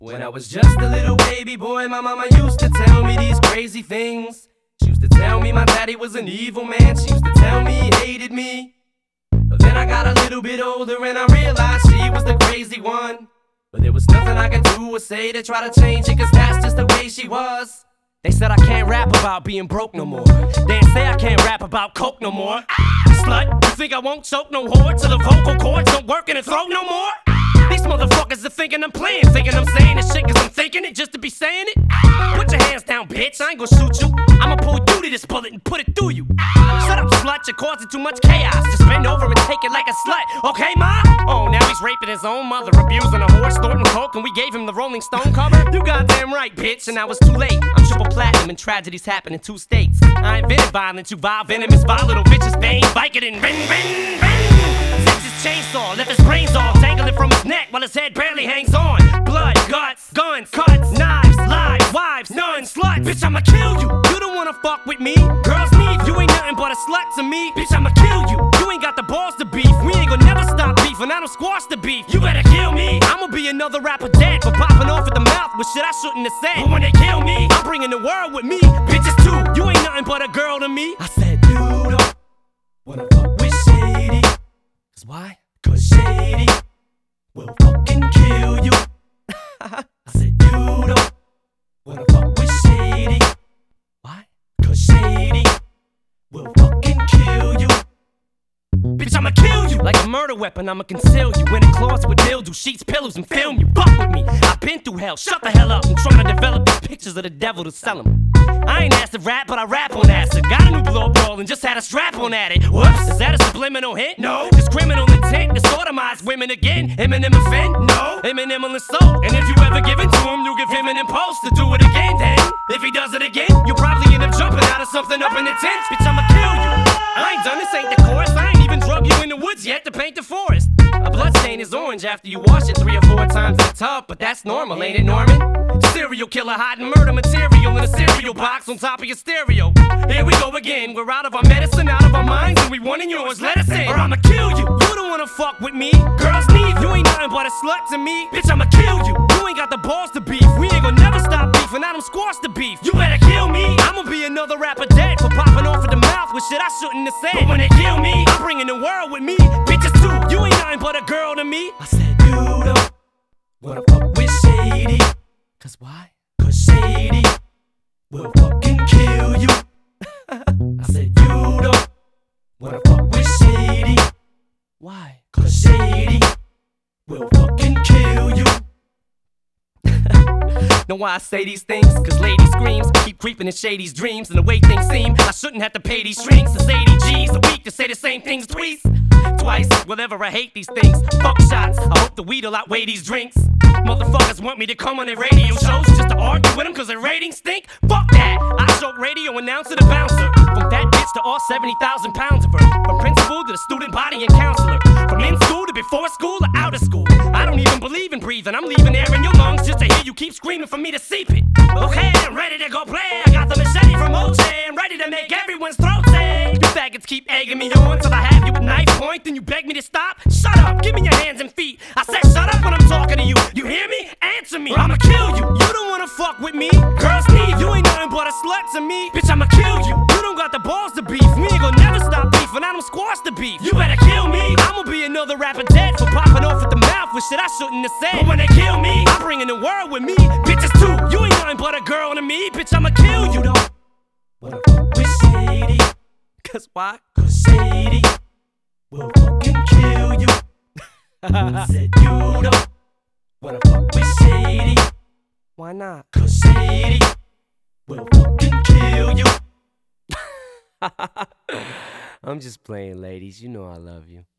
When I was just a little baby boy, my mama used to tell me these crazy things. She used to tell me my daddy was an evil man. She used to tell me he hated me. But then I got a little bit older and I realized she was the crazy one. But there was nothing I could do or say to try to change it, cause that's just the way she was. They said I can't rap about being broke no more. They say I can't rap about coke no more. Slut, you think I won't choke no whore till the vocal cords don't work in the throat no more? These motherfuckers are thinking I'm playing, thinking I'm saying this shit cause I'm thinking it just to be saying it. Put your hands down, bitch, I ain't gon' shoot you. I'ma pull you to this bullet and put it through you. Shut up, slut, you're causing too much chaos. Just bend over and take it like a slut, okay, ma? Oh, now he's raping his own mother, abusing a horse, snorting coke, and we gave him the Rolling Stone cover? You goddamn right, bitch, and now it's too late. I'm triple platinum and tragedies happen in 2 states. I invented violence, you vile venomous, vile little bitches, bang, Vicodin, bang, bang, bang. Zips his chainsaw, left his brains all dangling from his neck while his head barely hangs on. Blood, guts, guns, cuts, knives, lies, wives, nuns, sluts. Bitch, I'ma kill you. You don't wanna fuck with me. Girls need you ain't nothing but a slut to me. Bitch, I'ma kill you. You ain't got the balls to beef. We ain't gonna never stop beefing. I don't squash the beef. You better kill me. I'ma be another rapper dead for popping off at the mouth with shit I shouldn't have said. But when they kill me, I'm bringing the world with me. Bitches too. You ain't nothing but a girl to me. I said you don't wanna fuck with Shady. Cause why? Cause Shady will fucking kill you. I said you don't wanna fuck with Shady. Why? Cause Shady will fucking kill you. Bitch, I'ma kill you. Like a murder weapon, I'ma conceal you in a closet with mildew, sheets, pillows, and film you. Fuck with me, I've been through hell. Shut the hell up, I'm trying to develop these pictures of the devil to sell them. I ain't asked to rap, but I rap on acid. Got a new blow roll and just had a strap on at it. Whoops, is that a subliminal hint? No. This criminal intent to sodomize women again. Eminem offend? No. Eminem will insult. And if you ever give it to him, you'll give him an impulse to do it again. Then, if he does it again, you'll probably end up jumping out of something up in the tent. Bitch, I'ma kill you. I ain't done this, ain't the chorus. I ain't even drug you in the woods yet to paint the forest. A blood stain is orange after you wash it 3 or 4 times in the tub, but that's normal, ain't it, Norman? Serial killer hiding murder material in a cereal box on top of your stereo. Here we go again, we're out of our medicine, out of our minds, and we wanting yours, let us in, or I'ma kill you. You don't wanna fuck with me. Girls need you ain't nothing but a slut to me. Bitch, I'ma kill you. You ain't got the balls to beef. We ain't gonna never stop beefing, I don't squash the beef. You better kill me. I'ma be another rapper dead for popping off at the mouth with shit I shouldn't have said. But when they kill me, I'm bringing the world with me. Bitches too, you ain't nothing but a girl to me. I said you don't wanna fuck with Shady. Cause why? Cause Shady will fucking kill you. I said you don't wanna fuck with Shady. Why? Cause Shady will fucking kill you. Know why I say these things? Cause lady screams keep creeping in Shady's dreams. And the way things seem, I shouldn't have to pay these shrinks. It's 80 G's a week to say the same things twice. Whatever, I hate these things. Fuck shots, I hope the weed'll outweigh these drinks. Motherfuckers want me to come on their radio shows just to argue with them cause their ratings stink. Fuck that, I choke radio announcer to bouncer. From that bitch to all 70,000 pounds of her. From principal to the student body and counselor. From in school to before school or out of school. I don't even believe in breathing, I'm leaving air in your lungs just to hear you keep screaming for me to seep it. Okay, I'm ready to go play. I got the machete from OJ, I'm ready to make everyone's throat sing. You faggots keep egging me on till I have you at knife point, then you beg me to stop. Shut up, give me your hands and feet. I said shut up when I'm talking to you. You hear me? Answer me, or I'ma kill you. You don't wanna fuck with me. Girls need you ain't nothing but a slut to me. Bitch, I'ma kill you. You don't got the balls to beef. We ain't gonna never stop beefing. I don't squash the beef. You better kill me. I'ma be another rapper dead for popping off at the mouth with shit I shouldn't have said. But when they kill me, I'm bringing the world with me. Bitches too. You ain't nothing but a girl to me. Bitch, I'ma kill you. You don't wanna fuck with Shady. Cause why? Cause Shady will fucking kill you. I said you don't wanna fuck with Shady. Why not? Cause Shady will fucking kill you. I'm just playing, ladies. You know I love you.